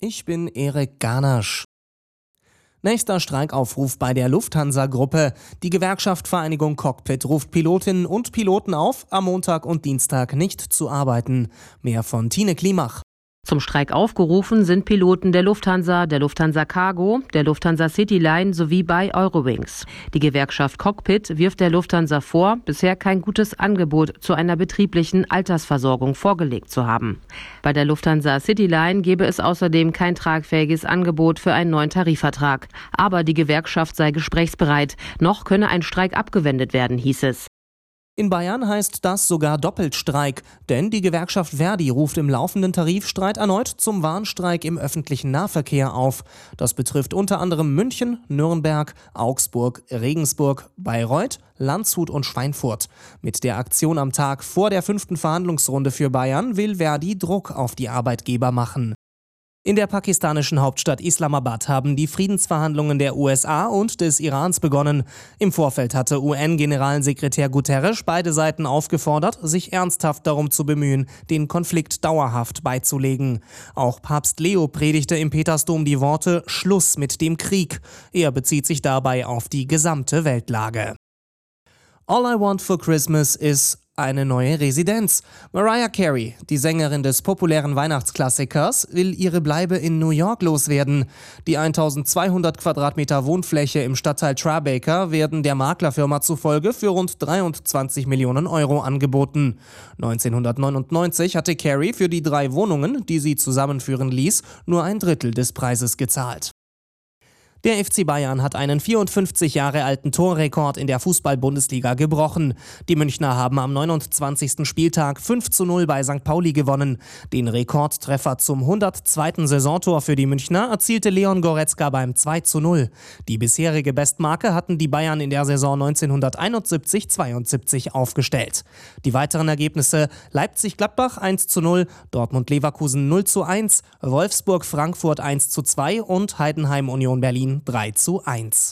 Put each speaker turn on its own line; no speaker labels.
Ich bin Erik Ganasch. Nächster Streikaufruf bei der Lufthansa-Gruppe. Die Gewerkschaft Vereinigung Cockpit ruft Pilotinnen und Piloten auf, am Montag und Dienstag nicht zu arbeiten. Mehr von Tine Klimach.
Zum Streik aufgerufen sind Piloten der Lufthansa Cargo, der Lufthansa Cityline sowie bei Eurowings. Die Gewerkschaft Cockpit wirft der Lufthansa vor, bisher kein gutes Angebot zu einer betrieblichen Altersversorgung vorgelegt zu haben. Bei der Lufthansa Cityline gebe es außerdem kein tragfähiges Angebot für einen neuen Tarifvertrag. Aber die Gewerkschaft sei gesprächsbereit. Noch könne ein Streik abgewendet werden, hieß es.
In Bayern heißt das sogar Doppelstreik, denn die Gewerkschaft Verdi ruft im laufenden Tarifstreit erneut zum Warnstreik im öffentlichen Nahverkehr auf. Das betrifft unter anderem München, Nürnberg, Augsburg, Regensburg, Bayreuth, Landshut und Schweinfurt. Mit der Aktion am Tag vor der 5. Verhandlungsrunde für Bayern will Verdi Druck auf die Arbeitgeber machen. In der pakistanischen Hauptstadt Islamabad haben die Friedensverhandlungen der USA und des Irans begonnen. Im Vorfeld hatte UN-Generalsekretär Guterres beide Seiten aufgefordert, sich ernsthaft darum zu bemühen, den Konflikt dauerhaft beizulegen. Auch Papst Leo predigte im Petersdom die Worte „Schluss mit dem Krieg". Er bezieht sich dabei auf die gesamte Weltlage. All I Want for Christmas is eine neue Residenz. Mariah Carey, die Sängerin des populären Weihnachtsklassikers, will ihre Bleibe in New York loswerden. Die 1200 Quadratmeter Wohnfläche im Stadtteil Tribeca werden der Maklerfirma zufolge für rund 23 Millionen Euro angeboten. 1999 hatte Carey für die 3 Wohnungen, die sie zusammenführen ließ, nur ein Drittel des Preises gezahlt. Der FC Bayern hat einen 54 Jahre alten Torrekord in der Fußball-Bundesliga gebrochen. Die Münchner haben am 29. Spieltag 5:0 bei St. Pauli gewonnen. Den Rekordtreffer zum 102. Saisontor für die Münchner erzielte Leon Goretzka beim 2:0. Die bisherige Bestmarke hatten die Bayern in der Saison 1971/72 aufgestellt. Die weiteren Ergebnisse: Leipzig-Gladbach 1:0, Dortmund-Leverkusen 0:1, Wolfsburg-Frankfurt 1:2 und Heidenheim-Union Berlin 3:1.